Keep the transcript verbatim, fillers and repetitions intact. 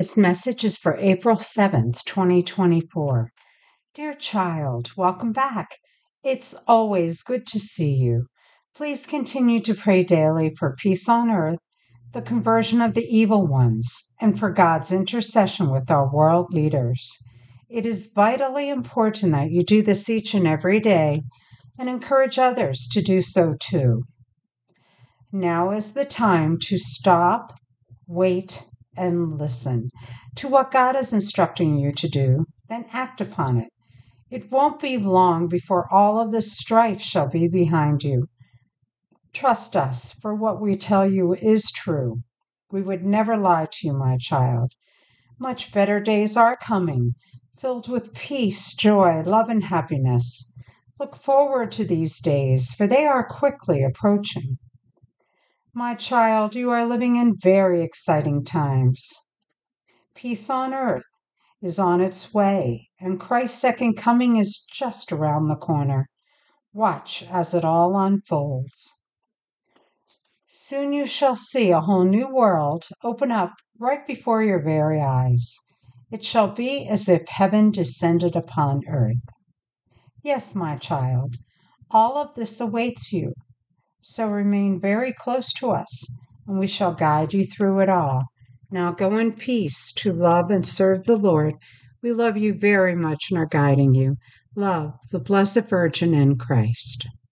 This message is for April seventh, twenty twenty-four. Dear child, welcome back. It's always good to see you. Please continue to pray daily for peace on earth, the conversion of the evil ones, and for God's intercession with our world leaders. It is vitally important that you do this each and every day and encourage others to do so too. Now is the time to stop, wait, and listen to what God is instructing you to do, then act upon it. It won't be long before all of the strife shall be behind you. Trust us, for what we tell you is true. We would never lie to you, my child. Much better days are coming, filled with peace, joy, love, and happiness. Look forward to these days, for they are quickly approaching. My child, you are living in very exciting times. Peace on earth is on its way, and Christ's second coming is just around the corner. Watch as it all unfolds. Soon you shall see a whole new world open up right before your very eyes. It shall be as if heaven descended upon earth. Yes, my child, all of this awaits you. So remain very close to us, and we shall guide you through it all. Now go in peace to love and serve the Lord. We love you very much and are guiding you. Love, the Blessed Virgin in Christ.